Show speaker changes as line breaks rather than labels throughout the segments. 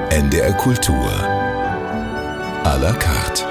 NDR Kultur à la carte.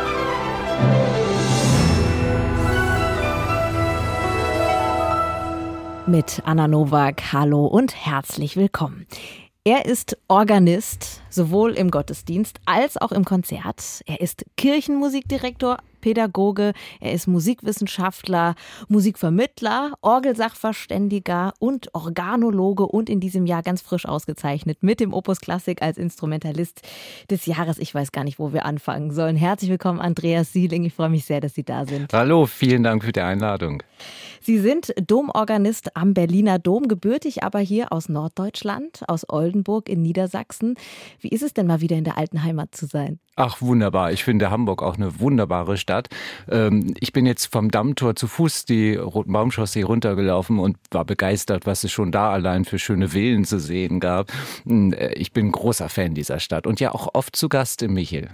Mit Anna Nowak, hallo und herzlich willkommen. Er ist Organist, sowohl im Gottesdienst als auch im Konzert. Er ist Kirchenmusikdirektor, Pädagoge, er ist Musikwissenschaftler, Musikvermittler, Orgelsachverständiger und Organologe und in diesem Jahr ganz frisch ausgezeichnet mit dem Opus Klassik als Instrumentalist des Jahres. Ich weiß gar nicht, wo wir anfangen sollen. Herzlich willkommen, Andreas Sieling. Ich freue mich sehr, dass Sie da sind.
Hallo, vielen Dank für die Einladung.
Sie sind Domorganist am Berliner Dom, gebürtig aber hier aus Norddeutschland, aus Oldenburg in Niedersachsen. Wie ist es denn mal wieder in der alten Heimat zu sein?
Ach, wunderbar. Ich finde Hamburg auch eine wunderbare Stadt. Ich bin jetzt vom Dammtor zu Fuß die Rotenbaumchaussee runtergelaufen und war begeistert, was es schon da allein für schöne Villen zu sehen gab. Ich bin großer Fan dieser Stadt und ja auch oft zu Gast im Michel.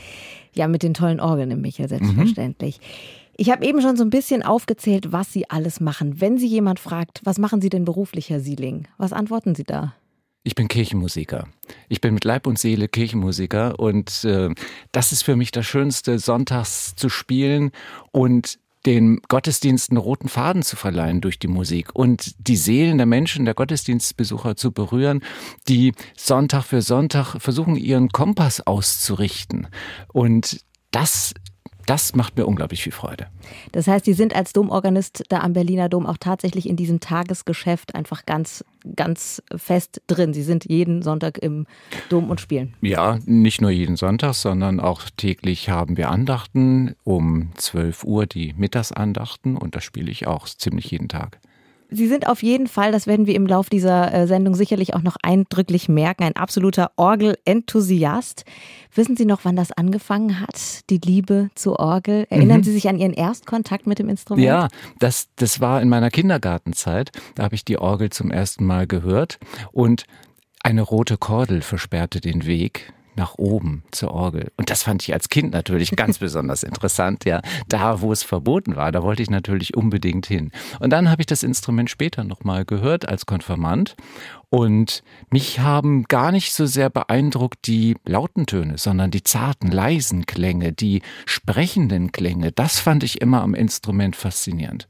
Ja, mit den tollen Orgeln im Michel, selbstverständlich. Ich habe eben schon so ein bisschen aufgezählt, was Sie alles machen. Wenn Sie jemand fragt, was machen Sie denn beruflich, Herr Sieling? Was antworten Sie da?
Ich bin Kirchenmusiker. Ich bin mit Leib und Seele Kirchenmusiker und das ist für mich das Schönste, sonntags zu spielen und den Gottesdiensten roten Faden zu verleihen durch die Musik und die Seelen der Menschen, der Gottesdienstbesucher zu berühren, die Sonntag für Sonntag versuchen, ihren Kompass auszurichten. Und das macht mir unglaublich viel Freude.
Das heißt, Sie sind als Domorganist da am Berliner Dom auch tatsächlich in diesem Tagesgeschäft einfach ganz, ganz fest drin. Sie sind jeden Sonntag im Dom und spielen.
Ja, nicht nur jeden Sonntag, sondern auch täglich haben wir Andachten. Um 12 Uhr die Mittagsandachten und das spiele ich auch ziemlich jeden Tag.
Sie sind auf jeden Fall, das werden wir im Lauf dieser Sendung sicherlich auch noch eindrücklich merken, ein absoluter Orgelenthusiast. Wissen Sie noch, wann das angefangen hat, die Liebe zur Orgel? Erinnern Sie sich an Ihren Erstkontakt mit dem Instrument?
Ja, das war in meiner Kindergartenzeit. Da habe ich die Orgel zum ersten Mal gehört und eine rote Kordel versperrte den Weg nach oben zur Orgel. Und das fand ich als Kind natürlich ganz besonders interessant. Ja, da, wo es verboten war, da wollte ich natürlich unbedingt hin. Und dann habe ich das Instrument später nochmal gehört als Konfirmand. Und mich haben gar nicht so sehr beeindruckt die lauten Töne, sondern die zarten, leisen Klänge, die sprechenden Klänge. Das fand ich immer am Instrument faszinierend.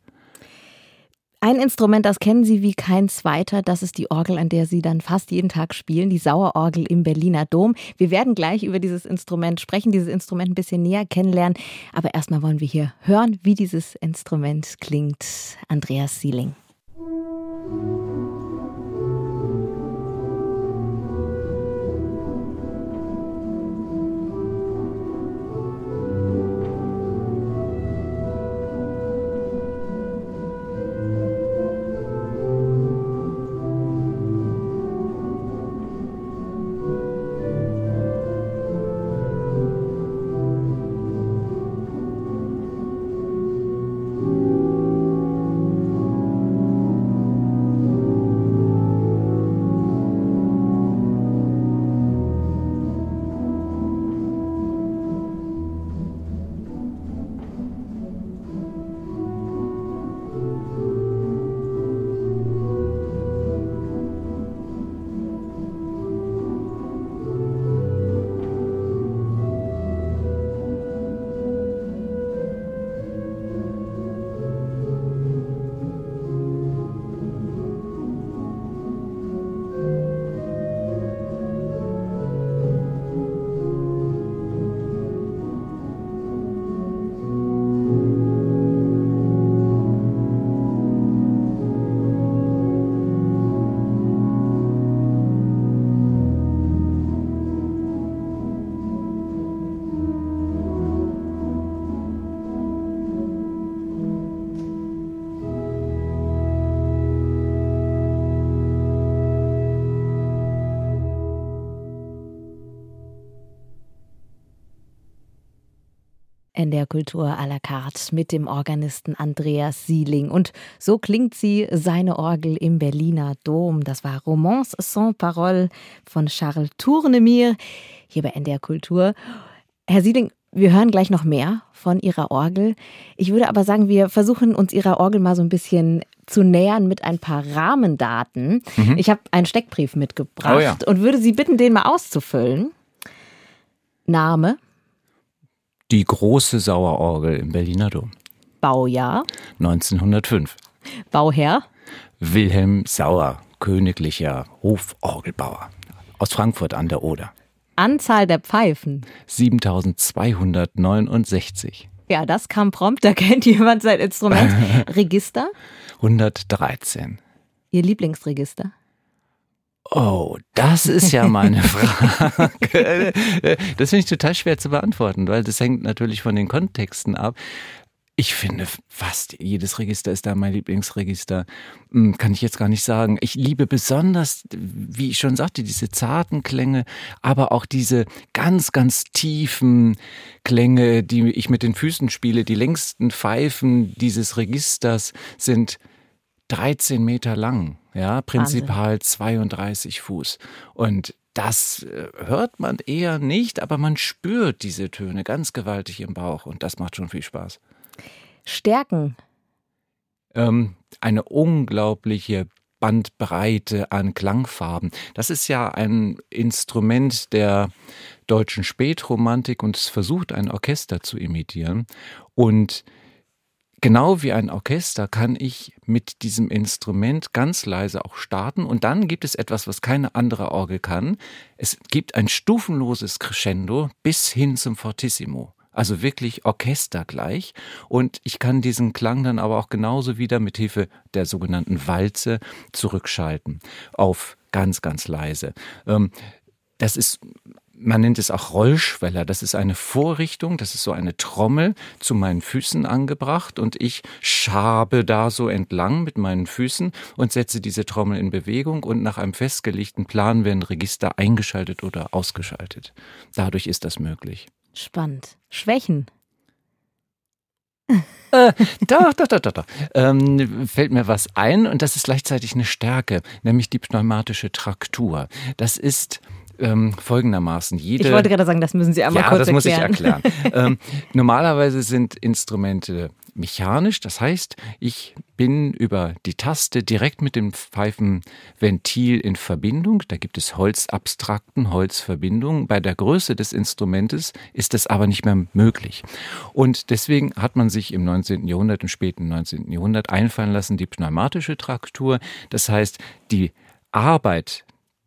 Ein Instrument, das kennen Sie wie kein zweiter, das ist die Orgel, an der Sie dann fast jeden Tag spielen, die Sauerorgel im Berliner Dom. Wir werden gleich über dieses Instrument sprechen, dieses Instrument ein bisschen näher kennenlernen, aber erstmal wollen wir hier hören, wie dieses Instrument klingt. Andreas Sieling. NDR Kultur à la carte mit dem Organisten Andreas Sieling. Und so klingt sie, seine Orgel im Berliner Dom. Das war Romance sans parole von Charles Tournemire hier bei NDR Kultur. Herr Sieling, Wir hören gleich noch mehr von Ihrer Orgel. Ich würde aber sagen, wir versuchen uns Ihrer Orgel mal so ein bisschen zu nähern mit ein paar Rahmendaten. Ich habe einen Steckbrief mitgebracht und würde Sie bitten, den mal auszufüllen. Name?
Die große Sauerorgel im Berliner Dom.
Baujahr?
1905.
Bauherr?
Wilhelm Sauer, königlicher Hoforgelbauer aus Frankfurt an der Oder.
Anzahl der Pfeifen?
7269.
Ja, das kam prompt, da kennt jemand sein Instrument. Register?
113.
Ihr Lieblingsregister?
Oh, das ist ja mal eine Frage. Das finde ich total schwer zu beantworten, weil das hängt natürlich von den Kontexten ab. Ich finde, fast jedes Register ist da mein Lieblingsregister. Kann ich jetzt gar nicht sagen. Ich liebe besonders, wie ich schon sagte, diese zarten Klänge, aber auch diese ganz, ganz tiefen Klänge, die ich mit den Füßen spiele. Die längsten Pfeifen dieses Registers sind 13 Meter lang, ja, prinzipal 32 Fuß. Und das hört man eher nicht, aber man spürt diese Töne ganz gewaltig im Bauch und das macht schon viel Spaß.
Stärken?
Eine unglaubliche Bandbreite an Klangfarben. Das ist ja ein Instrument der deutschen Spätromantik und es versucht, ein Orchester zu imitieren. Und genau wie ein Orchester kann ich mit diesem Instrument ganz leise auch starten und dann gibt es etwas, was keine andere Orgel kann. Es gibt ein stufenloses Crescendo bis hin zum Fortissimo. Also wirklich orchestergleich und ich kann diesen Klang dann aber auch genauso wieder mit Hilfe der sogenannten Walze zurückschalten auf ganz, ganz leise. Das ist, man nennt es auch Rollschweller, das ist eine Vorrichtung, das ist so eine Trommel zu meinen Füßen angebracht und ich schabe da so entlang mit meinen Füßen und setze diese Trommel in Bewegung und nach einem festgelegten Plan werden Register eingeschaltet oder ausgeschaltet. Dadurch ist das möglich.
Spannend. Schwächen?
Doch. Fällt mir was ein und das ist gleichzeitig eine Stärke, nämlich die pneumatische Traktur. Das ist folgendermaßen.
Ich wollte gerade sagen, das müssen Sie einmal kurz erklären.
Ja, das muss ich erklären. Normalerweise sind Instrumente mechanisch, das heißt, ich bin über die Taste direkt mit dem Pfeifenventil in Verbindung. Da gibt es Holzabstrakten, Holzverbindungen. Bei der Größe des Instrumentes ist das aber nicht mehr möglich. Und deswegen hat man sich im 19. Jahrhundert, im späten 19. Jahrhundert einfallen lassen, die pneumatische Traktur. Das heißt, die Arbeit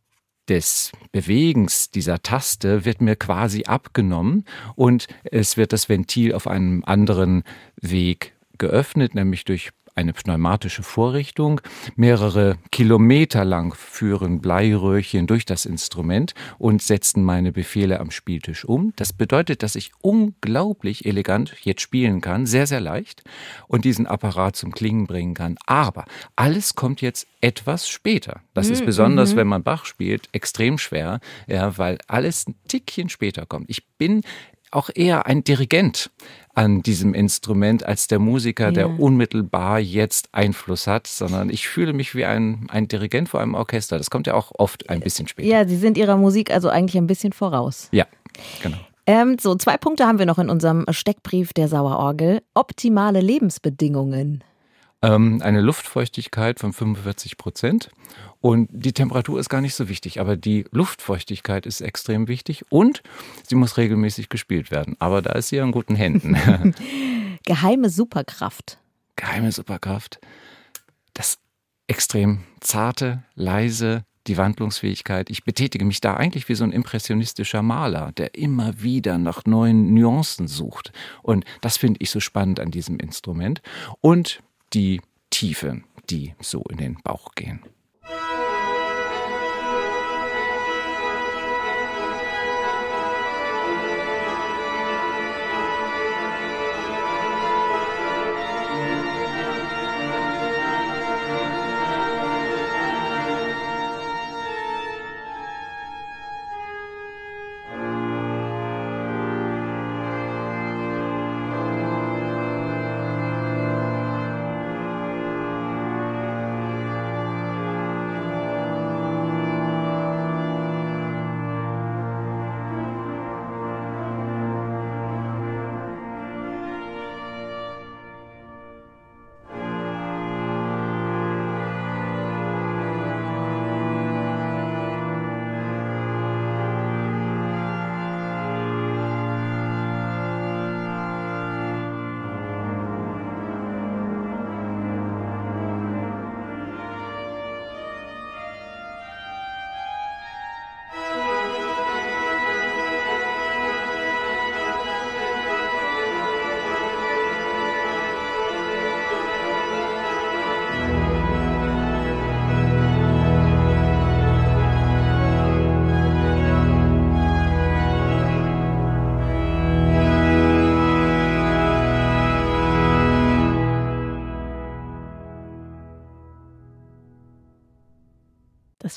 des Bewegens dieser Taste wird mir quasi abgenommen und es wird das Ventil auf einem anderen Weg geöffnet, nämlich durch eine pneumatische Vorrichtung. Mehrere Kilometer lang führen Bleiröhrchen durch das Instrument und setzen meine Befehle am Spieltisch um. Das bedeutet, dass ich unglaublich elegant jetzt spielen kann, sehr, sehr leicht und diesen Apparat zum Klingen bringen kann. Aber alles kommt jetzt etwas später. Das ist besonders, wenn man Bach spielt, extrem schwer, ja, weil alles ein Tickchen später kommt. Ich bin auch eher ein Dirigent an diesem Instrument als der Musiker, der unmittelbar jetzt Einfluss hat, sondern ich fühle mich wie ein Dirigent vor einem Orchester. Das kommt ja auch oft ein bisschen später.
Ja, Sie sind Ihrer Musik also eigentlich ein bisschen voraus.
Ja, genau.
So, 2 Punkte haben wir noch in unserem Steckbrief der Sauerorgel. Optimale Lebensbedingungen.
Eine Luftfeuchtigkeit von 45% und die Temperatur ist gar nicht so wichtig, aber die Luftfeuchtigkeit ist extrem wichtig und sie muss regelmäßig gespielt werden, aber da ist sie in guten Händen.
Geheime Superkraft.
Geheime Superkraft, das extrem zarte, leise, die Wandlungsfähigkeit. Ich betätige mich da eigentlich wie so ein impressionistischer Maler, der immer wieder nach neuen Nuancen sucht und das finde ich so spannend an diesem Instrument und die Tiefe, die so in den Bauch gehen.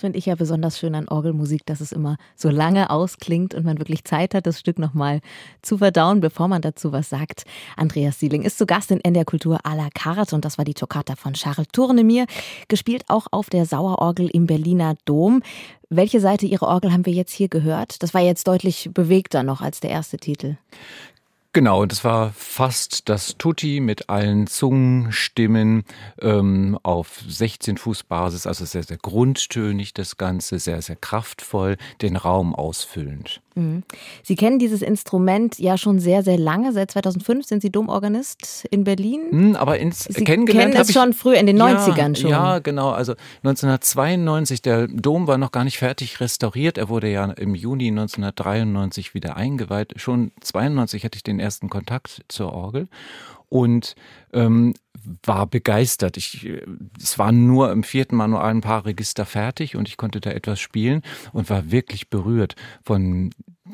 finde ich ja besonders schön an Orgelmusik, dass es immer so lange ausklingt und man wirklich Zeit hat, das Stück nochmal zu verdauen, bevor man dazu was sagt. Andreas Sieling ist zu Gast in NDR Kultur à la carte und das war die Toccata von Charles Tournemire, gespielt auch auf der Sauerorgel im Berliner Dom. Welche Seite Ihrer Orgel haben wir jetzt hier gehört? Das war jetzt deutlich bewegter noch als der erste Titel.
Genau, das war fast das Tutti mit allen Zungenstimmen auf 16-Fuß-Basis, also sehr, sehr grundtönig das Ganze, sehr, sehr kraftvoll, den Raum ausfüllend.
Sie kennen dieses Instrument ja schon sehr, sehr lange. Seit 2005 sind Sie Domorganist in Berlin.
Aber
Sie
kennengelernt
kennen es schon früh, in den 90ern schon.
Ja, genau. Also 1992, der Dom war noch gar nicht fertig restauriert. Er wurde ja im Juni 1993 wieder eingeweiht. Schon 92 hatte ich den ersten Kontakt zur Orgel und war begeistert. Es waren nur im 4. Manual ein paar Register fertig und ich konnte da etwas spielen und war wirklich berührt von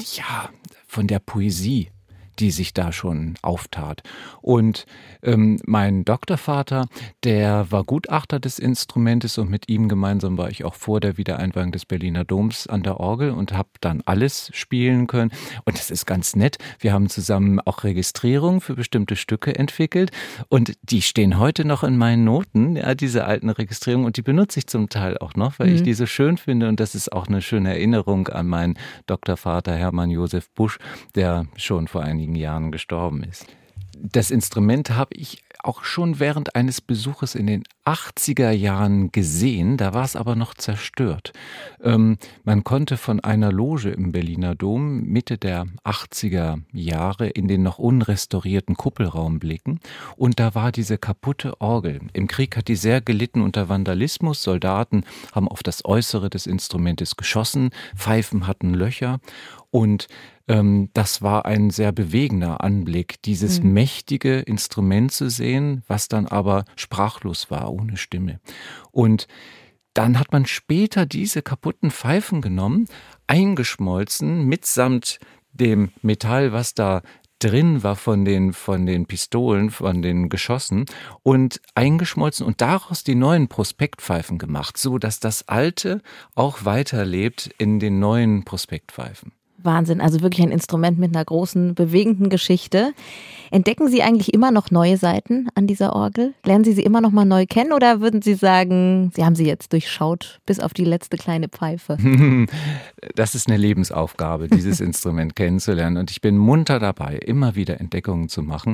der Poesie, die sich da schon auftat. Und mein Doktorvater, der war Gutachter des Instrumentes und mit ihm gemeinsam war ich auch vor der Wiedereinweihung des Berliner Doms an der Orgel und habe dann alles spielen können. Und das ist ganz nett. Wir haben zusammen auch Registrierungen für bestimmte Stücke entwickelt und die stehen heute noch in meinen Noten, ja, diese alten Registrierungen, und die benutze ich zum Teil auch noch, weil ich die so schön finde und das ist auch eine schöne Erinnerung an meinen Doktorvater Hermann Josef Busch, der schon vor einigen Jahren gestorben ist. Das Instrument habe ich auch schon während eines Besuches in den 80er Jahren gesehen, da war es aber noch zerstört. Man konnte von einer Loge im Berliner Dom Mitte der 80er Jahre in den noch unrestaurierten Kuppelraum blicken und da war diese kaputte Orgel. Im Krieg hat die sehr gelitten unter Vandalismus, Soldaten haben auf das Äußere des Instrumentes geschossen, Pfeifen hatten Löcher und das war ein sehr bewegender Anblick, dieses mächtige Instrument zu sehen, was dann aber sprachlos war, ohne Stimme. Und dann hat man später diese kaputten Pfeifen genommen, eingeschmolzen, mitsamt dem Metall, was da drin war von den Pistolen, von den Geschossen und eingeschmolzen und daraus die neuen Prospektpfeifen gemacht, so dass das Alte auch weiterlebt in den neuen Prospektpfeifen.
Wahnsinn, also wirklich ein Instrument mit einer großen, bewegenden Geschichte. Entdecken Sie eigentlich immer noch neue Seiten an dieser Orgel? Lernen Sie sie immer noch mal neu kennen oder würden Sie sagen, Sie haben sie jetzt durchschaut bis auf die letzte kleine Pfeife?
Das ist eine Lebensaufgabe, dieses Instrument kennenzulernen und ich bin munter dabei, immer wieder Entdeckungen zu machen.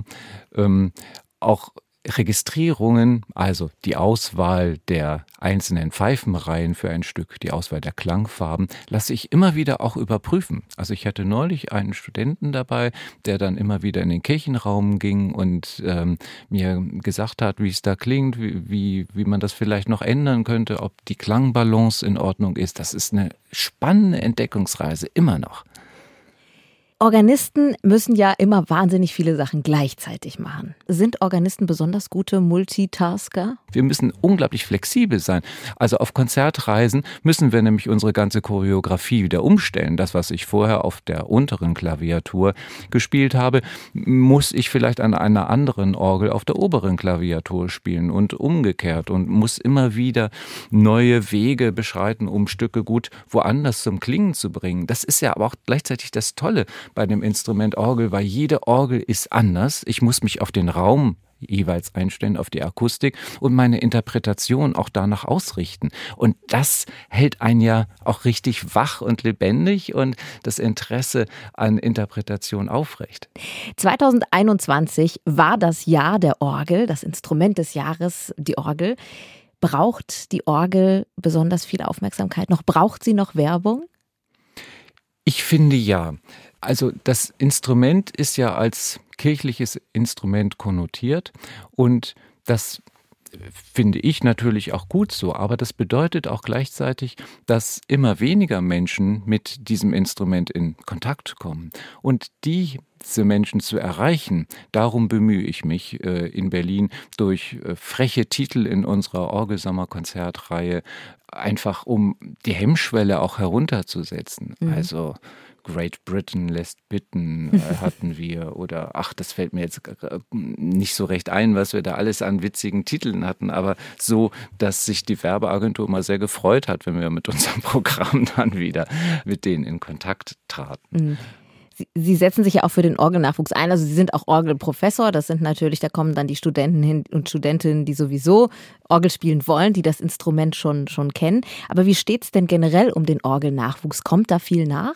Auch Registrierungen, also die Auswahl der einzelnen Pfeifenreihen für ein Stück, die Auswahl der Klangfarben, lasse ich immer wieder auch überprüfen. Also ich hatte neulich einen Studenten dabei, der dann immer wieder in den Kirchenraum ging und mir gesagt hat, wie es da klingt, wie man das vielleicht noch ändern könnte, ob die Klangbalance in Ordnung ist. Das ist eine spannende Entdeckungsreise, immer noch.
Organisten müssen ja immer wahnsinnig viele Sachen gleichzeitig machen. Sind Organisten besonders gute Multitasker?
Wir müssen unglaublich flexibel sein. Also auf Konzertreisen müssen wir nämlich unsere ganze Choreografie wieder umstellen. Das, was ich vorher auf der unteren Klaviatur gespielt habe, muss ich vielleicht an einer anderen Orgel auf der oberen Klaviatur spielen und umgekehrt und muss immer wieder neue Wege beschreiten, um Stücke gut woanders zum Klingen zu bringen. Das ist ja aber auch gleichzeitig das Tolle bei dem Instrument Orgel, weil jede Orgel ist anders. Ich muss mich auf den Raum jeweils einstellen, auf die Akustik und meine Interpretation auch danach ausrichten. Und das hält einen ja auch richtig wach und lebendig und das Interesse an Interpretation aufrecht.
2021 war das Jahr der Orgel, das Instrument des Jahres, die Orgel. Braucht die Orgel besonders viel Aufmerksamkeit noch? Braucht sie noch Werbung?
Ich finde ja. Also das Instrument ist ja als kirchliches Instrument konnotiert und das finde ich natürlich auch gut so, aber das bedeutet auch gleichzeitig, dass immer weniger Menschen mit diesem Instrument in Kontakt kommen. Und diese Menschen zu erreichen, darum bemühe ich mich in Berlin durch freche Titel in unserer Orgelsommerkonzertreihe, einfach um die Hemmschwelle auch herunterzusetzen. Also Great Britain lässt bitten hatten wir oder das fällt mir jetzt nicht so recht ein, was wir da alles an witzigen Titeln hatten, aber so, dass sich die Werbeagentur mal sehr gefreut hat, wenn wir mit unserem Programm dann wieder mit denen in Kontakt traten.
Sie setzen sich ja auch für den Orgelnachwuchs ein, also Sie sind auch Orgelprofessor, das sind natürlich, da kommen dann die Studenten hin und Studentinnen, die sowieso Orgel spielen wollen, die das Instrument schon kennen. Aber wie steht's denn generell um den Orgelnachwuchs? Kommt da viel nach?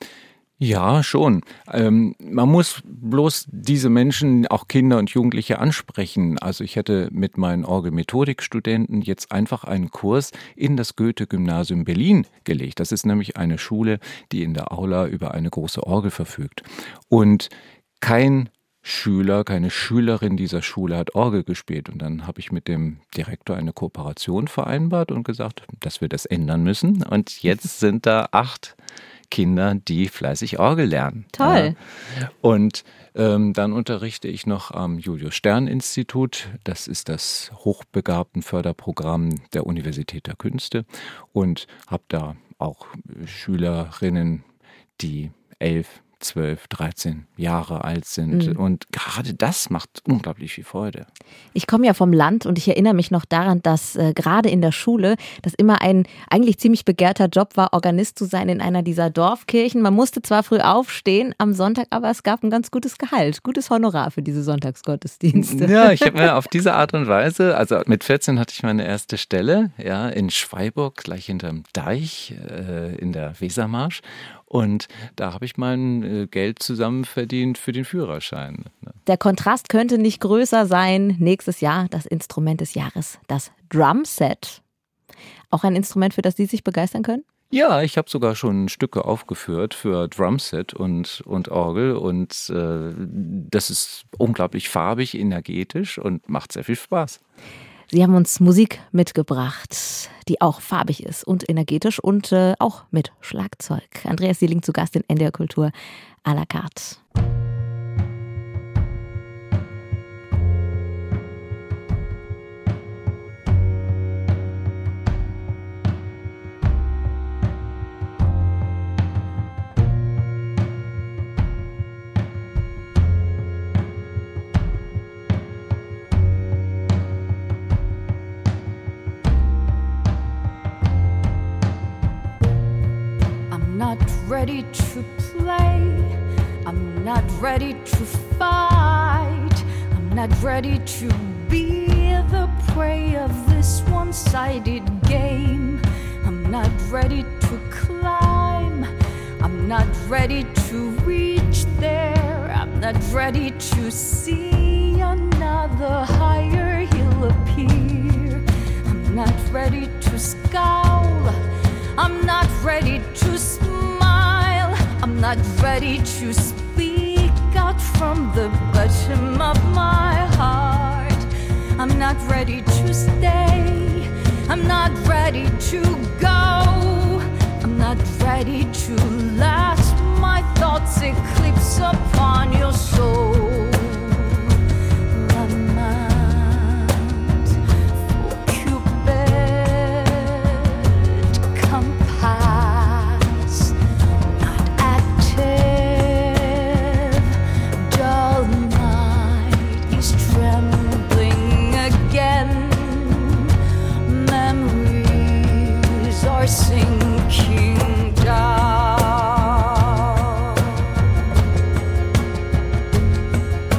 Ja, schon. Man muss bloß diese Menschen, auch Kinder und Jugendliche, ansprechen. Also ich hätte mit meinen Orgelmethodikstudenten jetzt einfach einen Kurs in das Goethe-Gymnasium Berlin gelegt. Das ist nämlich eine Schule, die in der Aula über eine große Orgel verfügt. Und kein Schüler, keine Schülerin dieser Schule hat Orgel gespielt. Und dann habe ich mit dem Direktor eine Kooperation vereinbart und gesagt, dass wir das ändern müssen. Und jetzt sind da 8 Kinder, die fleißig Orgel lernen.
Toll.
Ja. Und dann unterrichte ich noch am Julius-Stern-Institut. Das ist das Hochbegabtenförderprogramm der Universität der Künste und habe da auch Schülerinnen, die 11, 12, 13 Jahre alt sind. Und gerade das macht unglaublich viel Freude.
Ich komme ja vom Land und ich erinnere mich noch daran, dass gerade in der Schule das immer ein eigentlich ziemlich begehrter Job war, Organist zu sein in einer dieser Dorfkirchen. Man musste zwar früh aufstehen am Sonntag, aber es gab ein ganz gutes Gehalt, gutes Honorar für diese Sonntagsgottesdienste.
Ja, ich habe mir auf diese Art und Weise, also mit 14 hatte ich meine erste Stelle, ja, in Schweiburg, gleich hinterm Deich in der Wesermarsch. Und da habe ich mein Geld zusammen verdient für den Führerschein.
Der Kontrast könnte nicht größer sein. Nächstes Jahr das Instrument des Jahres, das Drumset. Auch ein Instrument, für das Sie sich begeistern können?
Ja, ich habe sogar schon Stücke aufgeführt für Drumset und Orgel. Und das ist unglaublich farbig, energetisch und macht sehr viel Spaß.
Sie haben uns Musik mitgebracht, die auch farbig ist und energetisch und auch mit Schlagzeug. Andreas Seeling zu Gast in NDR Kultur à la carte.
Ready to play, I'm not ready to fight, I'm not ready to be the prey of this one-sided game. I'm not ready to climb, I'm not ready to reach there, I'm not ready to see another higher hill appear. I'm not ready to scowl, I'm not ready to smile, I'm not ready to speak out from the bottom of my heart. I'm not ready to stay, I'm not ready to go, I'm not ready to let my thoughts eclipse upon your soul. Sinking down.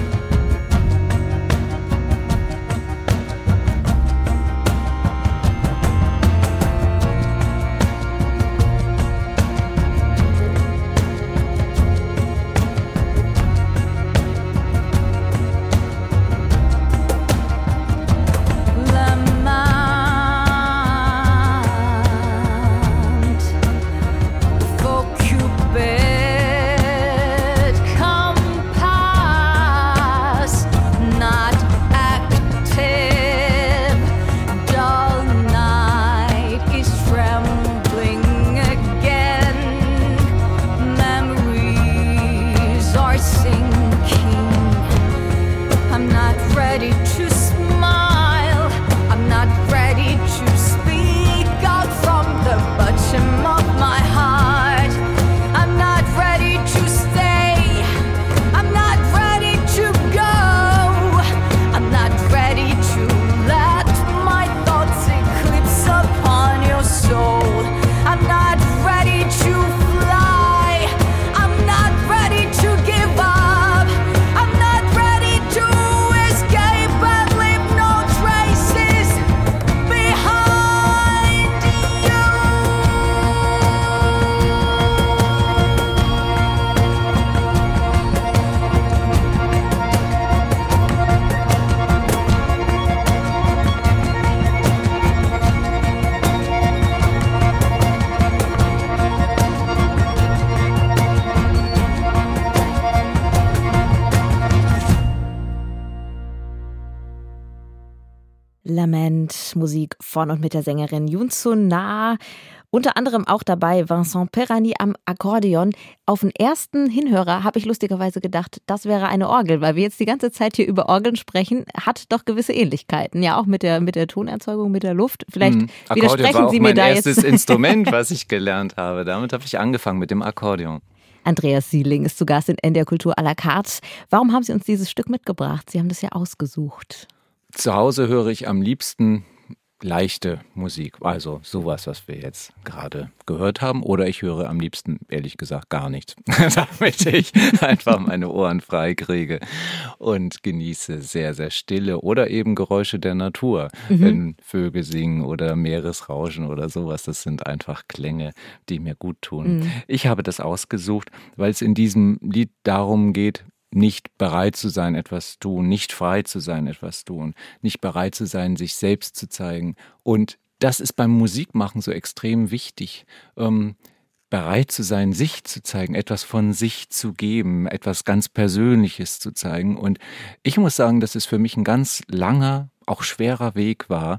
Firmament, Musik von und mit der Sängerin Yoon Sun-na. Unter anderem auch dabei Vincent Perani am Akkordeon. Auf den ersten Hinhörer habe ich lustigerweise gedacht, das wäre eine Orgel, weil wir jetzt die ganze Zeit hier über Orgeln sprechen, hat doch gewisse Ähnlichkeiten. Ja, auch mit der Tonerzeugung, mit der Luft. Vielleicht widersprechen Sie mir da jetzt.
Akkordeon war auch mein erstes Instrument, was ich gelernt habe. Damit habe ich angefangen mit dem Akkordeon.
Andreas Sieling ist zu Gast in NDR Kultur à la carte. Warum haben Sie uns dieses Stück mitgebracht? Sie haben das ja ausgesucht.
Zu Hause höre ich am liebsten leichte Musik, also sowas, was wir jetzt gerade gehört haben, oder ich höre am liebsten, ehrlich gesagt, gar nichts, damit ich einfach meine Ohren frei kriege und genieße sehr, sehr Stille oder eben Geräusche der Natur, wenn Vögel singen oder Meeresrauschen oder sowas, das sind einfach Klänge, die mir gut tun. Ich habe das ausgesucht, weil es in diesem Lied darum geht, nicht bereit zu sein, etwas tun, nicht frei zu sein, etwas tun, nicht bereit zu sein, sich selbst zu zeigen. Und das ist beim Musikmachen so extrem wichtig, bereit zu sein, sich zu zeigen, etwas von sich zu geben, etwas ganz Persönliches zu zeigen. Und ich muss sagen, dass es für mich ein ganz langer, auch schwerer Weg war,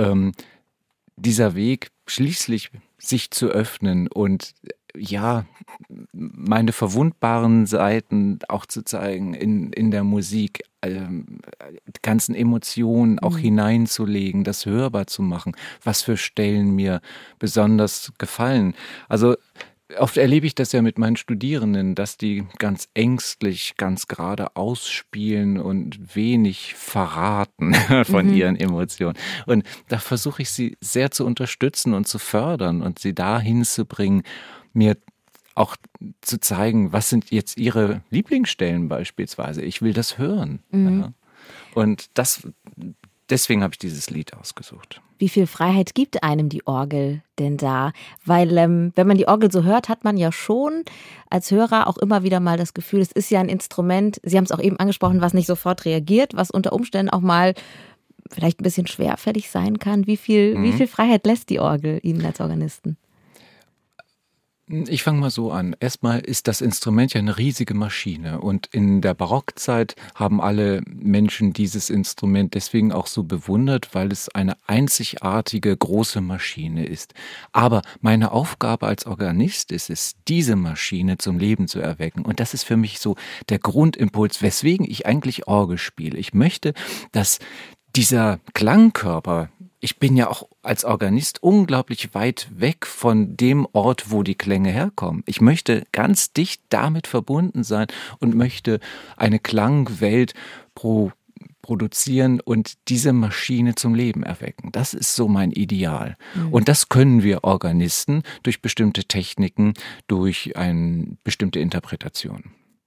dieser Weg schließlich sich zu öffnen und ja, meine verwundbaren Seiten auch zu zeigen in der Musik, die ganzen Emotionen auch hineinzulegen, das hörbar zu machen, was für Stellen mir besonders gefallen. Also oft erlebe ich das ja mit meinen Studierenden, dass die ganz ängstlich, ganz gerade ausspielen und wenig verraten von ihren Emotionen. Und da versuche ich sie sehr zu unterstützen und zu fördern und sie dahin zu bringen, mir auch zu zeigen, was sind jetzt ihre Lieblingsstellen beispielsweise. Ich will das hören. Ja. Und deswegen habe ich dieses Lied ausgesucht.
Wie viel Freiheit gibt einem die Orgel denn da? Weil wenn man die Orgel so hört, hat man ja schon als Hörer auch immer wieder mal das Gefühl, es ist ja ein Instrument, Sie haben es auch eben angesprochen, was nicht sofort reagiert, was unter Umständen auch mal vielleicht ein bisschen schwerfällig sein kann. Wie viel Freiheit lässt die Orgel Ihnen als Organisten?
Ich fange mal so an. Erstmal ist das Instrument ja eine riesige Maschine und in der Barockzeit haben alle Menschen dieses Instrument deswegen auch so bewundert, weil es eine einzigartige große Maschine ist. Aber meine Aufgabe als Organist ist es, diese Maschine zum Leben zu erwecken. Und das ist für mich so der Grundimpuls, weswegen ich eigentlich Orgel spiele. Ich möchte, dass dieser Klangkörper, ich bin ja auch als Organist unglaublich weit weg von dem Ort, wo die Klänge herkommen. Ich möchte ganz dicht damit verbunden sein und möchte eine Klangwelt produzieren und diese Maschine zum Leben erwecken. Das ist so mein Ideal. Und das können wir Organisten durch bestimmte Techniken, durch eine bestimmte Interpretation.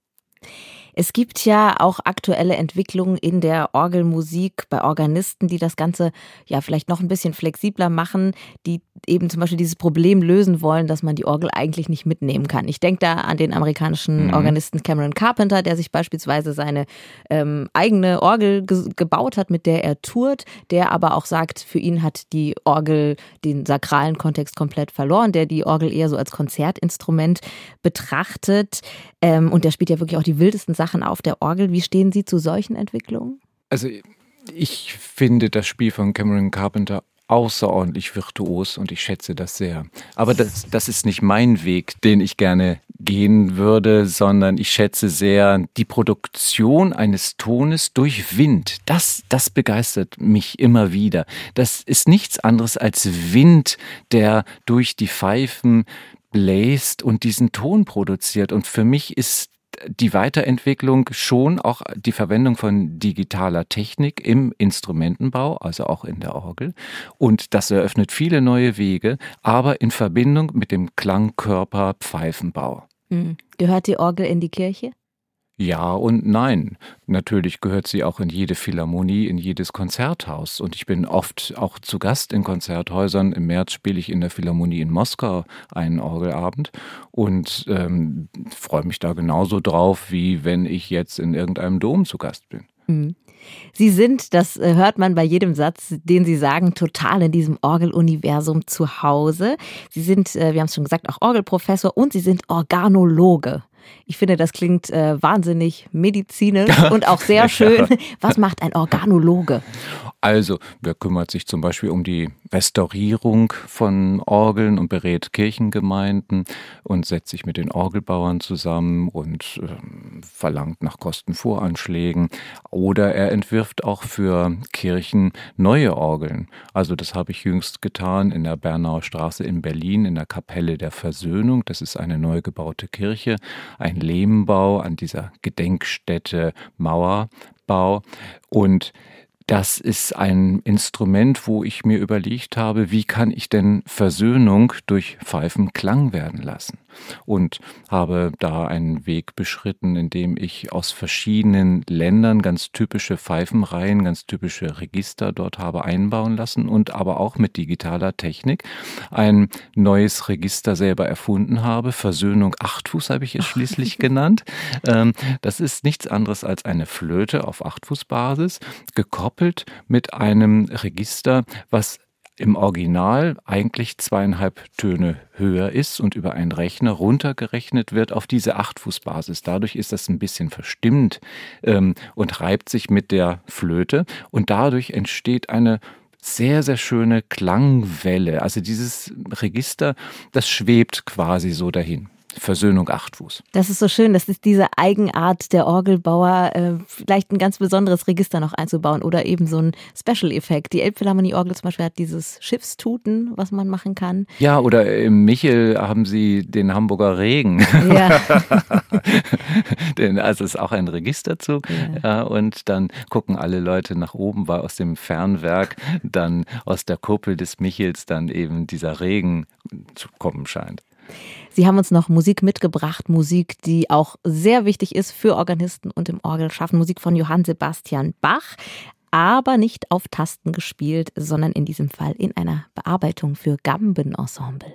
Es gibt ja auch aktuelle Entwicklungen in der Orgelmusik bei Organisten, die das Ganze ja vielleicht noch ein bisschen flexibler machen, die eben zum Beispiel dieses Problem lösen wollen, dass man die Orgel eigentlich nicht mitnehmen kann. Ich denke da an den amerikanischen Organisten Cameron Carpenter, der sich beispielsweise seine eigene Orgel gebaut hat, mit der er tourt, der aber auch sagt, für ihn hat die Orgel den sakralen Kontext komplett verloren, der die Orgel eher so als Konzertinstrument betrachtet. Und der spielt ja wirklich auch die wildesten Sachen auf der Orgel. Wie stehen Sie zu solchen Entwicklungen?
Also ich finde das Spiel von Cameron Carpenter außerordentlich virtuos und ich schätze das sehr. Aber das ist nicht mein Weg, den ich gerne gehen würde, sondern ich schätze sehr die Produktion eines Tones durch Wind. Das begeistert mich immer wieder. Das ist nichts anderes als Wind, der durch die Pfeifen bläst und diesen Ton produziert. Und für mich ist die Weiterentwicklung schon auch die Verwendung von digitaler Technik im Instrumentenbau, also auch in der Orgel. Und das eröffnet viele neue Wege, aber in Verbindung mit dem Klangkörper Pfeifenbau.
Gehört die Orgel in die Kirche?
Ja und nein. Natürlich gehört sie auch in jede Philharmonie, in jedes Konzerthaus. Und ich bin oft auch zu Gast in Konzerthäusern. Im März spiele ich in der Philharmonie in Moskau einen Orgelabend und freue mich da genauso drauf, wie wenn ich jetzt in irgendeinem Dom zu Gast bin.
Sie sind, das hört man bei jedem Satz, den Sie sagen, total in diesem Orgeluniversum zu Hause. Sie sind, wir haben es schon gesagt, auch Orgelprofessor und Sie sind Organologe. Ich finde, das klingt wahnsinnig medizinisch und auch sehr schön. Was macht ein Organologe?
Also, wer kümmert sich zum Beispiel um die Restaurierung von Orgeln und berät Kirchengemeinden und setzt sich mit den Orgelbauern zusammen und verlangt nach Kostenvoranschlägen. Oder er entwirft auch für Kirchen neue Orgeln. Also das habe ich jüngst getan in der Bernauer Straße in Berlin, in der Kapelle der Versöhnung. Das ist eine neu gebaute Kirche, ein Lehmbau an dieser Gedenkstätte Mauerbau. Und das ist ein Instrument, wo ich mir überlegt habe, wie kann ich denn Versöhnung durch Pfeifen Klang werden lassen? Und habe da einen Weg beschritten, indem ich aus verschiedenen Ländern ganz typische Pfeifenreihen, ganz typische Register dort habe einbauen lassen und aber auch mit digitaler Technik ein neues Register selber erfunden habe. Versöhnung Achtfuß habe ich es schließlich genannt. Das ist nichts anderes als eine Flöte auf Achtfußbasis, gekoppelt mit einem Register, was im Original eigentlich 2,5 Töne höher ist und über einen Rechner runtergerechnet wird auf diese Achtfußbasis. Dadurch ist das ein bisschen verstimmt und reibt sich mit der Flöte und dadurch entsteht eine sehr, sehr schöne Klangwelle. Also dieses Register, das schwebt quasi so dahin. Versöhnung Achtfuß.
Das ist so schön, das ist diese Eigenart der Orgelbauer, vielleicht ein ganz besonderes Register noch einzubauen oder eben so ein Special-Effekt. Die Elbphilharmonie-Orgel zum Beispiel hat dieses Schiffstuten, was man machen kann.
Ja, oder im Michel haben sie den Hamburger Regen.
Ja.
Also es ist auch ein Registerzug. Ja. Und dann gucken alle Leute nach oben, weil aus dem Fernwerk dann aus der Kuppel des Michels dann eben dieser Regen zu kommen scheint.
Sie haben uns noch Musik mitgebracht, Musik, die auch sehr wichtig ist für Organisten und im Orgelschaffen. Musik von Johann Sebastian Bach, aber nicht auf Tasten gespielt, sondern in diesem Fall in einer Bearbeitung für Gambenensemble.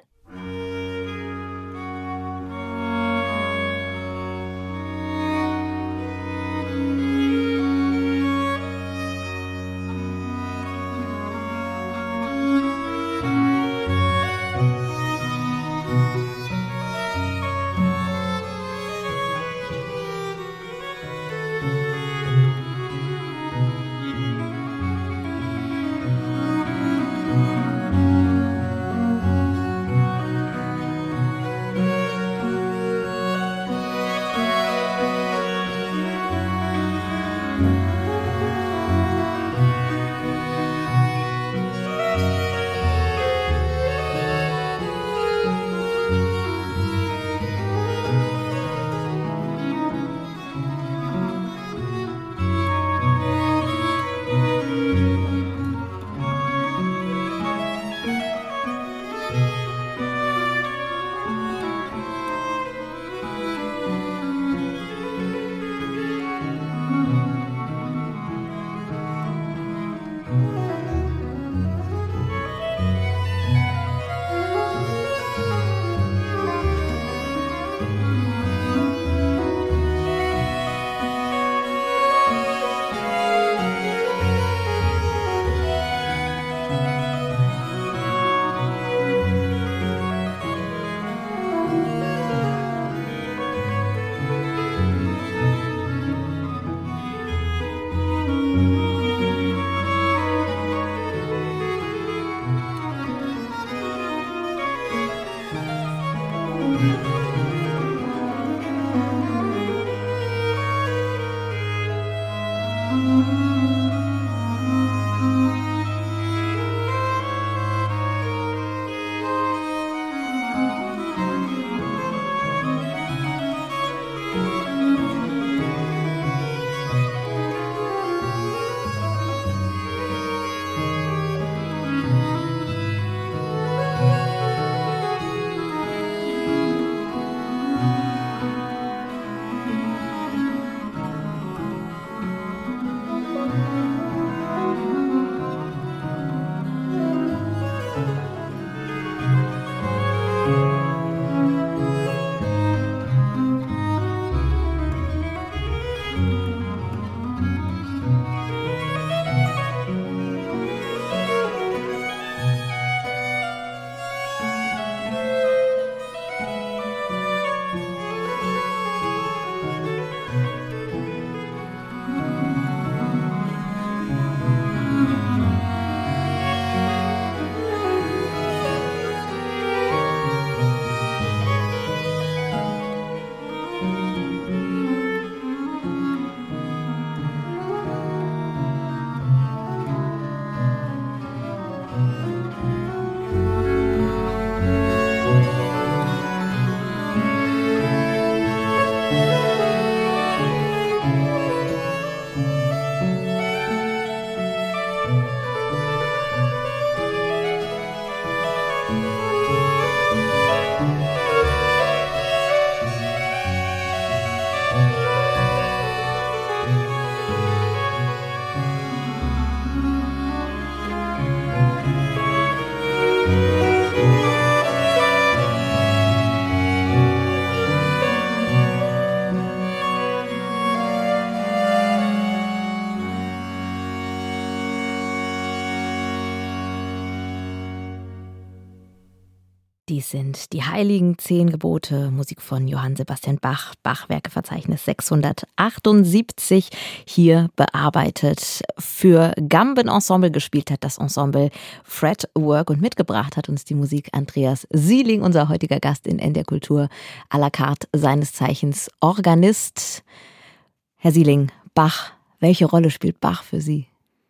Dies sind die heiligen 10 Gebote, Musik von Johann Sebastian Bach, Bach-Werkeverzeichnis 678, hier bearbeitet. Für Gamben-Ensemble gespielt hat das Ensemble Fretwork und mitgebracht hat uns die Musik Andreas Sieling, unser heutiger Gast in NDR Kultur à la carte, seines Zeichens Organist. Herr Sieling, Bach, welche Rolle spielt Bach für Sie?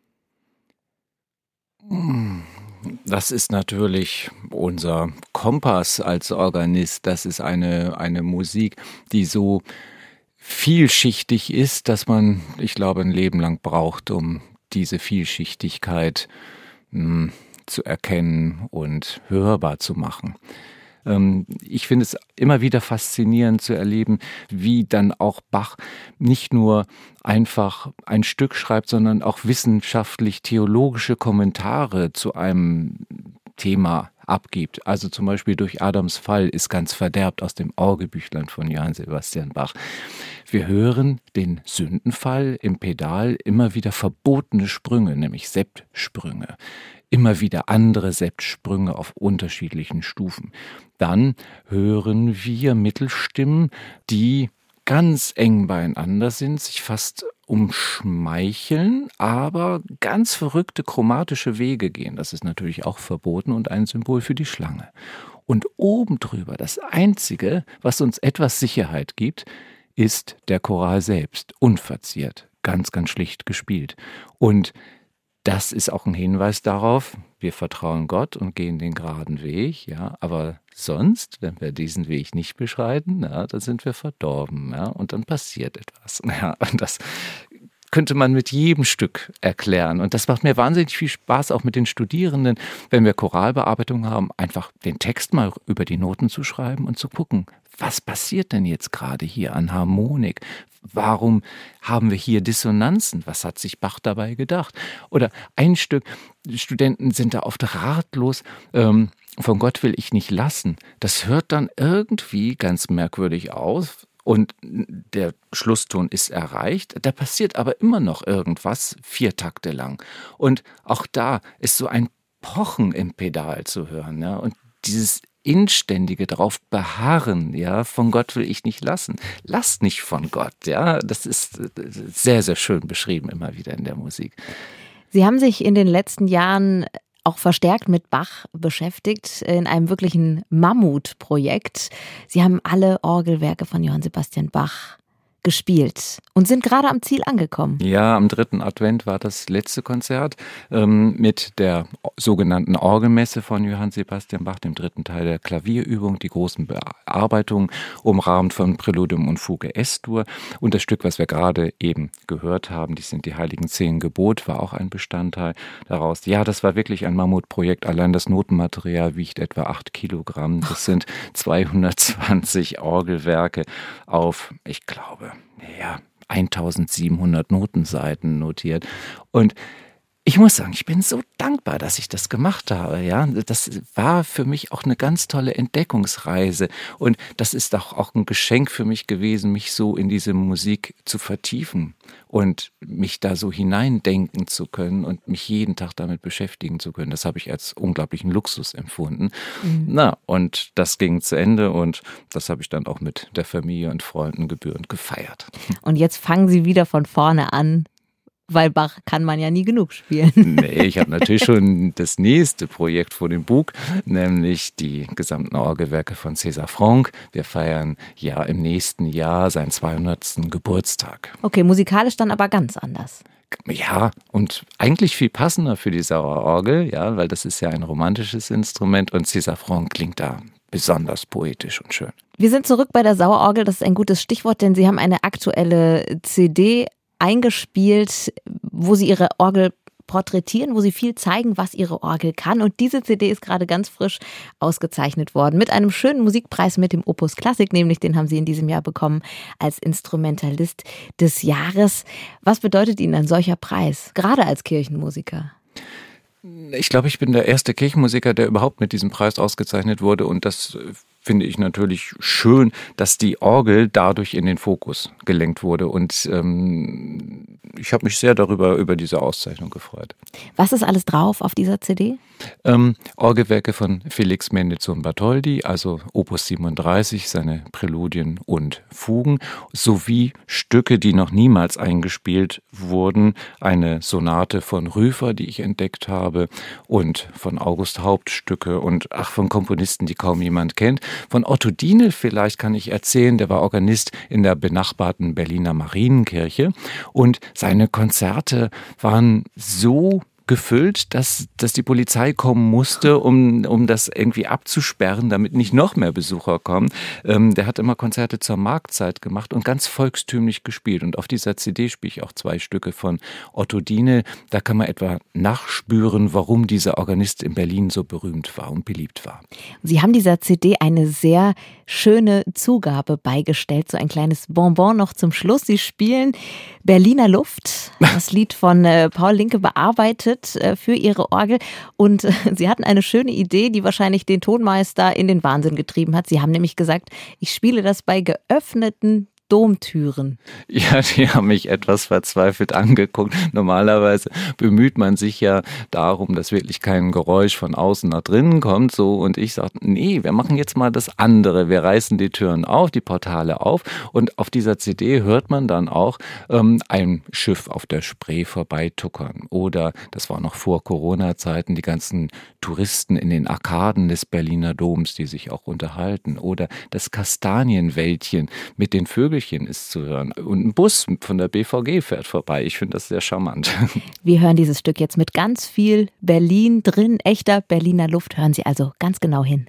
Das ist natürlich unser Kompass als Organist. Das ist eine Musik, die so vielschichtig ist, dass man, ich glaube, ein Leben lang braucht, um diese Vielschichtigkeit zu erkennen und hörbar zu machen. Ich finde es immer wieder faszinierend zu erleben, wie dann auch Bach nicht nur einfach ein Stück schreibt, sondern auch wissenschaftlich-theologische Kommentare zu einem Thema abgibt. Also zum Beispiel durch Adams Fall ist ganz verderbt aus dem Orgelbüchlein von Johann Sebastian Bach. Wir hören den Sündenfall im Pedal, immer wieder verbotene Sprünge, nämlich Septsprünge. Immer wieder andere Septsprünge auf unterschiedlichen Stufen. Dann hören wir Mittelstimmen, die ganz eng beieinander sind, sich fast umschmeicheln, aber ganz verrückte chromatische Wege gehen. Das ist natürlich auch verboten und ein Symbol für die Schlange. Und oben drüber, das Einzige, was uns etwas Sicherheit gibt, ist der Choral selbst, unverziert, ganz, ganz schlicht gespielt. Und das ist auch ein Hinweis darauf, wir vertrauen Gott und gehen den geraden Weg, ja, aber sonst, wenn wir diesen Weg nicht beschreiten, ja, dann sind wir verdorben, ja, und dann passiert etwas. Ja, und das könnte man mit jedem Stück erklären. Und das macht mir wahnsinnig viel Spaß, auch mit den Studierenden, wenn wir Choralbearbeitung haben, einfach den Text mal über die Noten zu schreiben und zu gucken, was passiert denn jetzt gerade hier an Harmonik? Warum haben wir hier Dissonanzen? Was hat sich Bach dabei gedacht? Oder ein Stück, Studenten sind da oft ratlos, von Gott will ich nicht lassen. Das hört dann irgendwie ganz merkwürdig aus und der Schlusston ist erreicht. Da passiert aber immer noch irgendwas, 4 Takte lang. Und auch da ist so ein Pochen im Pedal zu hören, ja, und dieses inständige darauf beharren, ja, von Gott will ich nicht lassen. Lasst nicht von Gott, ja, das ist sehr, sehr schön beschrieben immer wieder in der Musik.
Sie haben sich in den letzten Jahren auch verstärkt mit Bach beschäftigt, in einem wirklichen Mammutprojekt. Sie haben alle Orgelwerke von Johann Sebastian Bach gespielt und sind gerade am Ziel angekommen.
Ja, am 3. Advent war das letzte Konzert mit der sogenannten Orgelmesse von Johann Sebastian Bach, dem 3. Teil der Klavierübung, die großen Bearbeitungen umrahmt von Präludium und Fuge S-Dur. Und das Stück, was wir gerade eben gehört haben, dies sind die heiligen 10 Gebote, war auch ein Bestandteil daraus. Ja, das war wirklich ein Mammutprojekt. Allein das Notenmaterial wiegt etwa 8 Kilogramm. Das sind 220 Orgelwerke auf, ich glaube, 1700 Notenseiten notiert. Und ich muss sagen, ich bin so dankbar, dass ich das gemacht habe. Ja, das war für mich auch eine ganz tolle Entdeckungsreise. Und das ist auch ein Geschenk für mich gewesen, mich so in diese Musik zu vertiefen und mich da so hineindenken zu können und mich jeden Tag damit beschäftigen zu können. Das habe ich als unglaublichen Luxus empfunden. Na, und das ging zu Ende und das habe ich dann auch mit der Familie und Freunden gebührend gefeiert.
Und jetzt fangen Sie wieder von vorne an. Weil Bach kann man ja nie genug spielen.
Nee, ich habe natürlich schon das nächste Projekt vor dem Bug, nämlich die gesamten Orgelwerke von César Franck. Wir feiern ja im nächsten Jahr seinen 200. Geburtstag.
Okay, musikalisch dann aber ganz anders.
Ja, und eigentlich viel passender für die Sauerorgel, ja, weil das ist ja ein romantisches Instrument und César Franck klingt da besonders poetisch und schön.
Wir sind zurück bei der Sauerorgel, das ist ein gutes Stichwort, denn Sie haben eine aktuelle CD eingespielt, wo Sie Ihre Orgel porträtieren, wo Sie viel zeigen, was Ihre Orgel kann. Und diese CD ist gerade ganz frisch ausgezeichnet worden mit einem schönen Musikpreis mit dem Opus Klassik, nämlich den haben Sie in diesem Jahr bekommen als Instrumentalist des Jahres. Was bedeutet Ihnen ein solcher Preis, gerade als Kirchenmusiker?
Ich glaube, ich bin der erste Kirchenmusiker, der überhaupt mit diesem Preis ausgezeichnet wurde und das finde ich natürlich schön, dass die Orgel dadurch in den Fokus gelenkt wurde. Und ich habe mich sehr über diese Auszeichnung gefreut.
Was ist alles drauf auf dieser CD?
Orgelwerke von Felix Mendelssohn Bartholdy, also Opus 37, seine Präludien und Fugen, sowie Stücke, die noch niemals eingespielt wurden. Eine Sonate von Rüfer, die ich entdeckt habe, und von August Haupt Stücke und von Komponisten, die kaum jemand kennt. Von Otto Dienel vielleicht kann ich erzählen, der war Organist in der benachbarten Berliner Marienkirche und seine Konzerte waren so gefüllt, dass die Polizei kommen musste, um das irgendwie abzusperren, damit nicht noch mehr Besucher kommen. Der hat immer Konzerte zur Marktzeit gemacht und ganz volkstümlich gespielt. Und auf dieser CD spiele ich auch 2 Stücke von Otto Dienel. Da kann man etwa nachspüren, warum dieser Organist in Berlin so berühmt war und beliebt war.
Sie haben dieser CD eine sehr schöne Zugabe beigestellt, so ein kleines Bonbon noch zum Schluss. Sie spielen Berliner Luft, das Lied von Paul Linke bearbeitet für ihre Orgel. Und sie hatten eine schöne Idee, die wahrscheinlich den Tonmeister in den Wahnsinn getrieben hat. Sie haben nämlich gesagt, ich spiele das bei geöffneten Domtüren.
Ja, die haben mich etwas verzweifelt angeguckt. Normalerweise bemüht man sich ja darum, dass wirklich kein Geräusch von außen nach drinnen kommt. So, und ich sagte, nee, wir machen jetzt mal das andere. Wir reißen die Türen auf, die Portale auf. Und auf dieser CD hört man dann auch ein Schiff auf der Spree vorbeituckern. Oder, das war noch vor Corona-Zeiten, die ganzen Touristen in den Arkaden des Berliner Doms, die sich auch unterhalten. Oder das Kastanienwäldchen mit den Vögeln ist zu hören. Und ein Bus von der BVG fährt vorbei. Ich finde das sehr charmant.
Wir hören dieses Stück jetzt mit ganz viel Berlin drin, echter Berliner Luft. Hören Sie also ganz genau hin.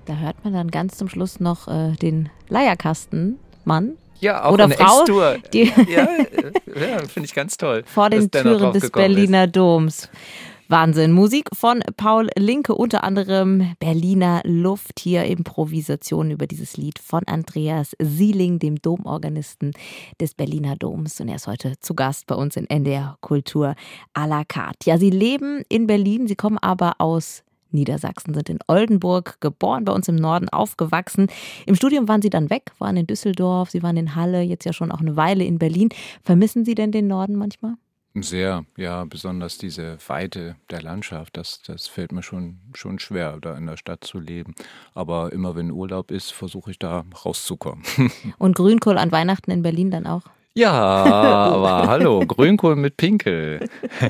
Da hört man dann ganz zum Schluss noch den Leierkastenmann.
Ja, auch
oder
eine
Frau,
Ex-Tour.
die
Ja, finde ich ganz toll.
vor den Türen des Berliner Doms. Wahnsinn. Musik von Paul Linke, unter anderem Berliner Luft, hier Improvisation über dieses Lied von Andreas Sieling, dem Domorganisten des Berliner Doms. Und er ist heute zu Gast bei uns in NDR Kultur à la carte. Ja, Sie leben in Berlin, Sie kommen aber aus Niedersachsen, sind in Oldenburg geboren, bei uns im Norden aufgewachsen. Im Studium waren Sie dann weg, waren in Düsseldorf, Sie waren in Halle, jetzt ja schon auch eine Weile in Berlin. Vermissen Sie denn den Norden manchmal?
Sehr, ja, besonders diese Weite der Landschaft, das fällt mir schon schwer, da in der Stadt zu leben. Aber immer wenn Urlaub ist, versuche ich da rauszukommen.
Und Grünkohl an Weihnachten in Berlin dann auch?
Ja, aber hallo, Grünkohl mit Pinkel.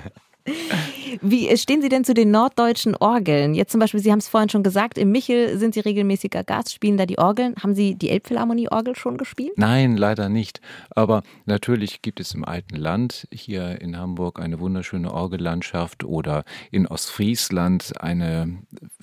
Wie stehen Sie denn zu den norddeutschen Orgeln? Jetzt zum Beispiel, Sie haben es vorhin schon gesagt, im Michel sind Sie regelmäßiger Gast, spielen da die Orgeln. Haben Sie die Elbphilharmonie-Orgel schon gespielt?
Nein, leider nicht. Aber natürlich gibt es im alten Land hier in Hamburg eine wunderschöne Orgellandschaft oder in Ostfriesland eine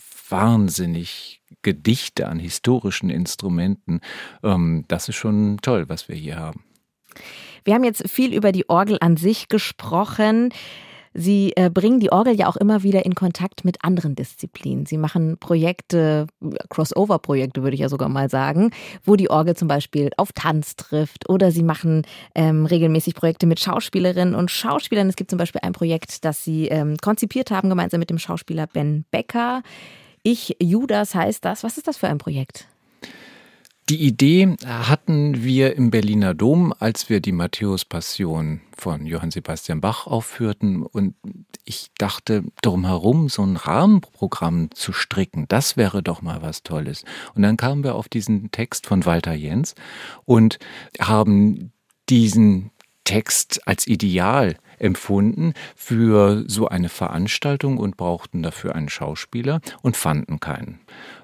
wahnsinnig Gedichte an historischen Instrumenten. Das ist schon toll, was wir hier haben.
Wir haben jetzt viel über die Orgel an sich gesprochen. Sie bringen die Orgel ja auch immer wieder in Kontakt mit anderen Disziplinen. Sie machen Projekte, Crossover-Projekte würde ich ja sogar mal sagen, wo die Orgel zum Beispiel auf Tanz trifft. Oder Sie machen regelmäßig Projekte mit Schauspielerinnen und Schauspielern. Es gibt zum Beispiel ein Projekt, das Sie konzipiert haben, gemeinsam mit dem Schauspieler Ben Becker. Ich, Judas heißt das. Was ist das für ein Projekt?
Die Idee hatten wir im Berliner Dom, als wir die Matthäus-Passion von Johann Sebastian Bach aufführten. Und ich dachte, drumherum so ein Rahmenprogramm zu stricken, das wäre doch mal was Tolles. Und dann kamen wir auf diesen Text von Walter Jens und haben diesen Text als Ideal empfunden für so eine Veranstaltung und brauchten dafür einen Schauspieler und fanden keinen.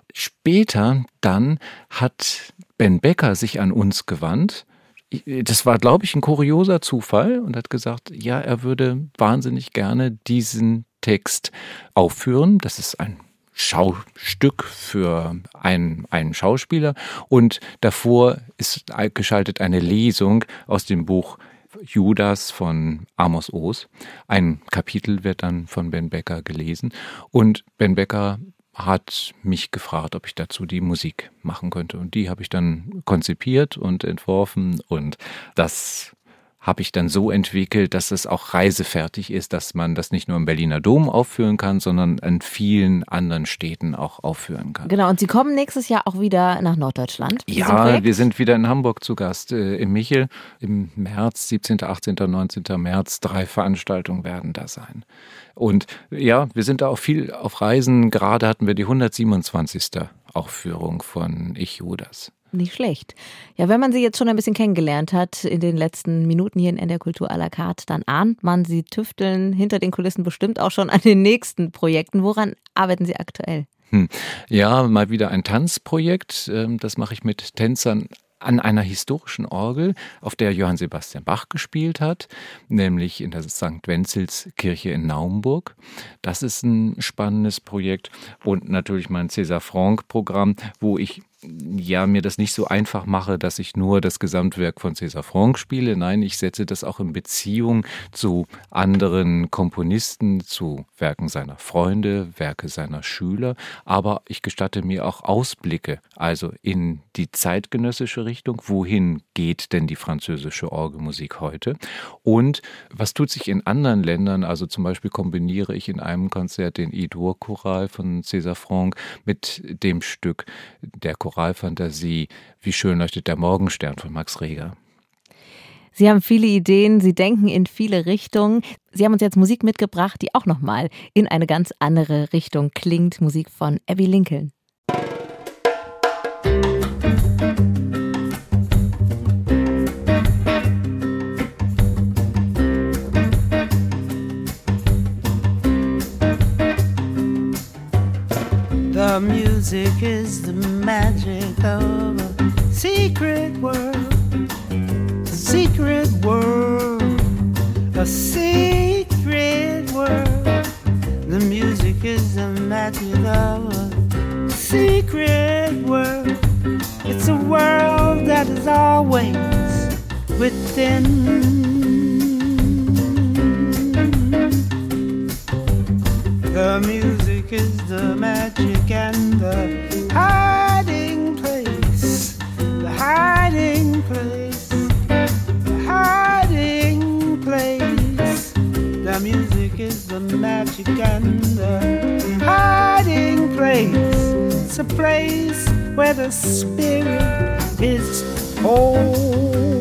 Später dann hat Ben Becker sich an uns gewandt. Das war, glaube ich, ein kurioser Zufall und hat gesagt, ja, er würde wahnsinnig gerne diesen Text aufführen. Das ist ein Schaustück für einen Schauspieler und davor ist geschaltet eine Lesung aus dem Buch Judas von Amos Oz. Ein Kapitel wird dann von Ben Becker gelesen und Ben Becker hat mich gefragt, ob ich dazu die Musik machen könnte. Und die habe ich dann konzipiert und entworfen und das habe ich dann so entwickelt, dass es auch reisefertig ist, dass man das nicht nur im Berliner Dom aufführen kann, sondern in vielen anderen Städten auch aufführen kann.
Genau, und Sie kommen nächstes Jahr auch wieder nach Norddeutschland.
Ja, wir sind wieder in Hamburg zu Gast, im Michel im März, 17., 18., 19. März, 3 Veranstaltungen werden da sein. Und ja, wir sind da auch viel auf Reisen. Gerade hatten wir die 127. Aufführung von Ich, Judas.
Nicht schlecht. Ja, wenn man Sie jetzt schon ein bisschen kennengelernt hat in den letzten Minuten hier in NDR Kultur à la carte, dann ahnt man, Sie tüfteln hinter den Kulissen bestimmt auch schon an den nächsten Projekten. Woran arbeiten Sie aktuell?
Ja, mal wieder ein Tanzprojekt. Das mache ich mit Tänzern an einer historischen Orgel, auf der Johann Sebastian Bach gespielt hat, nämlich in der St. Wenzels Kirche in Naumburg. Das ist ein spannendes Projekt und natürlich mein César Franck-Programm, wo ich mir das nicht so einfach mache, dass ich nur das Gesamtwerk von César Franck spiele. Nein, ich setze das auch in Beziehung zu anderen Komponisten, zu Werken seiner Freunde, Werke seiner Schüler. Aber ich gestatte mir auch Ausblicke, also in die zeitgenössische Richtung. Wohin geht denn die französische Orgelmusik heute? Und was tut sich in anderen Ländern? Also zum Beispiel kombiniere ich in einem Konzert den Idour-Choral von César Franck mit dem Stück der Choralfantasie Wie schön leuchtet der Morgenstern von Max Reger.
Sie haben viele Ideen, Sie denken in viele Richtungen. Sie haben uns jetzt Musik mitgebracht, die auch nochmal in eine ganz andere Richtung klingt. Musik von Abbey Lincoln.
The music is the magic of a secret world, a secret world, a secret world. The music is the magic of a secret secret world. It's a world that is always within. The music is the magic and the hiding place. The hiding place. The hiding place. The music is the magic and the hiding place. It's a place where the spirit is home.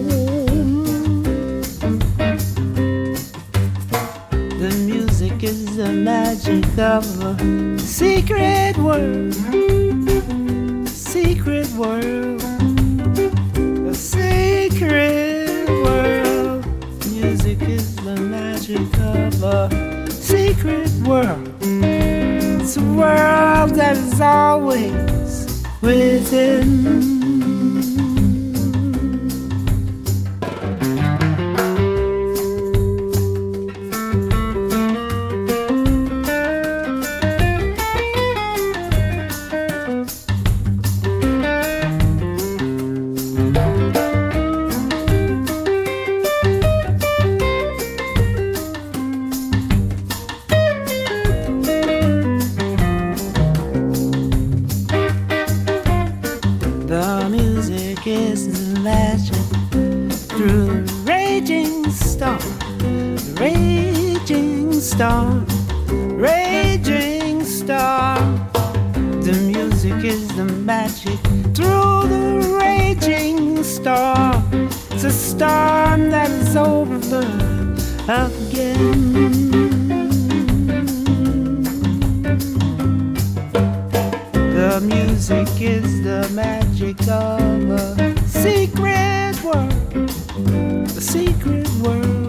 The music is the magic of a secret world. Secret world. A secret world. Music is the magic of a secret world. It's a world that is always within. Raging star, the music is the magic through the raging star. It's a storm that is over again. The music is the magic of a secret world, a secret world.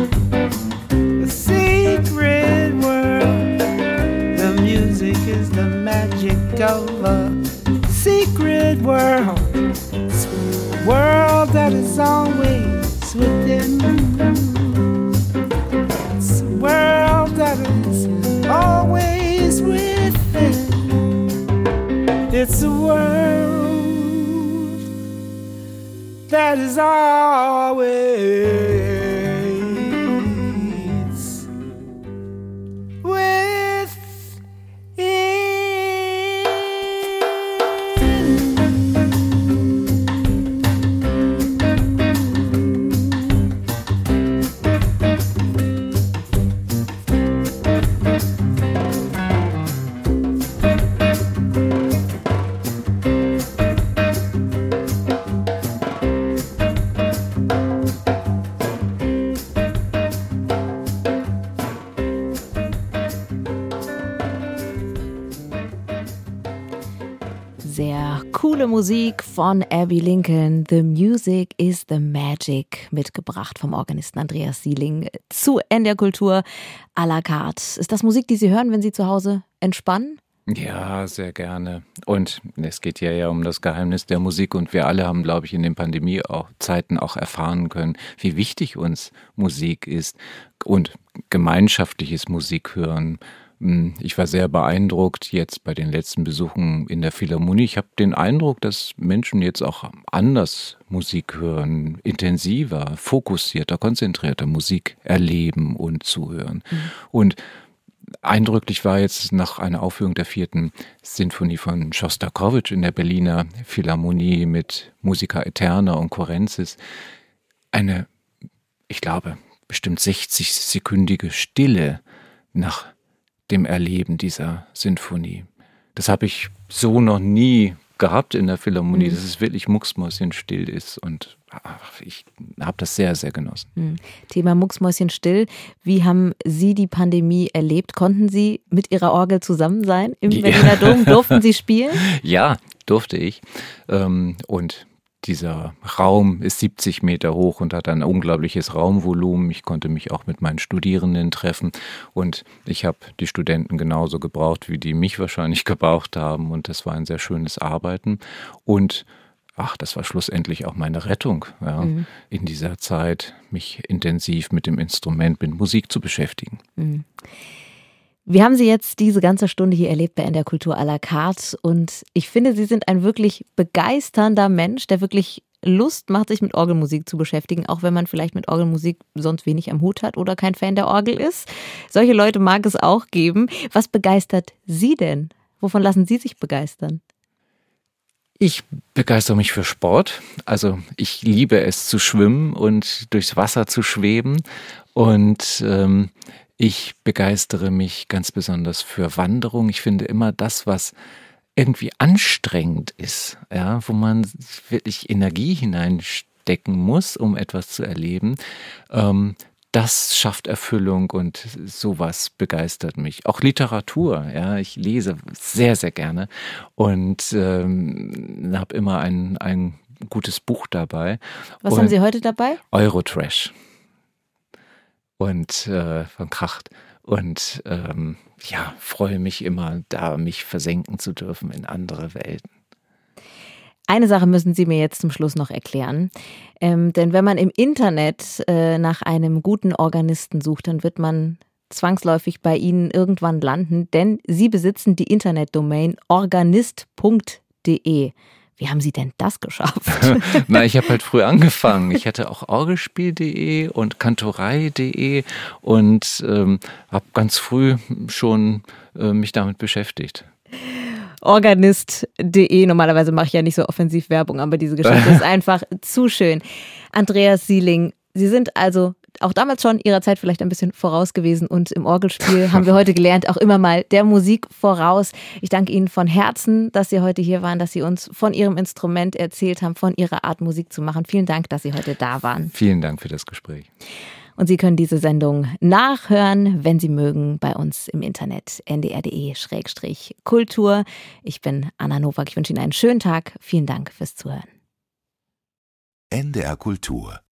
Secret world. The music is the magic of a secret world. It's a world that is always within. It's a world that is always within. It's a world that is always
Musik von Abbey Lincoln, The Music is the Magic, mitgebracht vom Organisten Andreas Sieling zu NDR Kultur à la carte. Ist das Musik, die Sie hören, wenn Sie zu Hause entspannen?
Ja, sehr gerne. Und es geht ja um das Geheimnis der Musik und wir alle haben, glaube ich, in den Pandemie-Zeiten auch erfahren können, wie wichtig uns Musik ist und gemeinschaftliches Musik hören. Ich war sehr beeindruckt jetzt bei den letzten Besuchen in der Philharmonie. Ich habe den Eindruck, dass Menschen jetzt auch anders Musik hören, intensiver, fokussierter, konzentrierter Musik erleben und zuhören. Und eindrücklich war jetzt nach einer Aufführung der 4. Sinfonie von Schostakowitsch in der Berliner Philharmonie mit Musica Eterna und Kurenzis eine, ich glaube, bestimmt 60-sekündige Stille nach dem Erleben dieser Sinfonie. Das habe ich so noch nie gehabt in der Philharmonie, dass es wirklich mucksmäuschenstill ist und ich habe das sehr, sehr genossen.
Thema mucksmäuschenstill. Wie haben Sie die Pandemie erlebt? Konnten Sie mit Ihrer Orgel zusammen sein im Berliner Dom? Durften Sie spielen?
Ja, durfte ich. Und dieser Raum ist 70 Meter hoch und hat ein unglaubliches Raumvolumen. Ich konnte mich auch mit meinen Studierenden treffen und ich habe die Studenten genauso gebraucht, wie die mich wahrscheinlich gebraucht haben und das war ein sehr schönes Arbeiten und das war schlussendlich auch meine Rettung, ja, in dieser Zeit, mich intensiv mit dem Instrument, mit Musik zu beschäftigen.
Wir haben Sie jetzt diese ganze Stunde hier erlebt bei NDR Kultur à la carte und ich finde, Sie sind ein wirklich begeisternder Mensch, der wirklich Lust macht, sich mit Orgelmusik zu beschäftigen, auch wenn man vielleicht mit Orgelmusik sonst wenig am Hut hat oder kein Fan der Orgel ist. Solche Leute mag es auch geben. Was begeistert Sie denn? Wovon lassen Sie sich begeistern?
Ich begeistere mich für Sport. Also ich liebe es zu schwimmen und durchs Wasser zu schweben und ich begeistere mich ganz besonders für Wanderung. Ich finde immer das, was irgendwie anstrengend ist, ja, wo man wirklich Energie hineinstecken muss, um etwas zu erleben, das schafft Erfüllung und sowas begeistert mich. Auch Literatur, ja, ich lese sehr, sehr gerne und habe immer ein gutes Buch dabei.
Was haben Sie heute dabei?
Eurotrash. Und von Kracht. Und freue mich immer, da mich versenken zu dürfen in andere Welten.
Eine Sache müssen Sie mir jetzt zum Schluss noch erklären. Denn wenn man im Internet nach einem guten Organisten sucht, dann wird man zwangsläufig bei Ihnen irgendwann landen, denn Sie besitzen die Internetdomain organist.de. Wie haben Sie denn das geschafft?
Na, ich habe halt früh angefangen. Ich hatte auch orgelspiel.de und kantorei.de und habe ganz früh schon mich damit beschäftigt.
Organist.de. Normalerweise mache ich ja nicht so offensiv Werbung, aber diese Geschichte ist einfach zu schön. Andreas Sieling, Sie sind also auch damals schon Ihrer Zeit vielleicht ein bisschen voraus gewesen und im Orgelspiel haben wir heute gelernt, auch immer mal der Musik voraus. Ich danke Ihnen von Herzen, dass Sie heute hier waren, dass Sie uns von Ihrem Instrument erzählt haben, von Ihrer Art Musik zu machen. Vielen Dank, dass Sie heute da waren.
Vielen Dank für das Gespräch.
Und Sie können diese Sendung nachhören, wenn Sie mögen, bei uns im Internet ndr.de/kultur. Ich bin Anna Nowak. Ich wünsche Ihnen einen schönen Tag. Vielen Dank fürs Zuhören.
NDR Kultur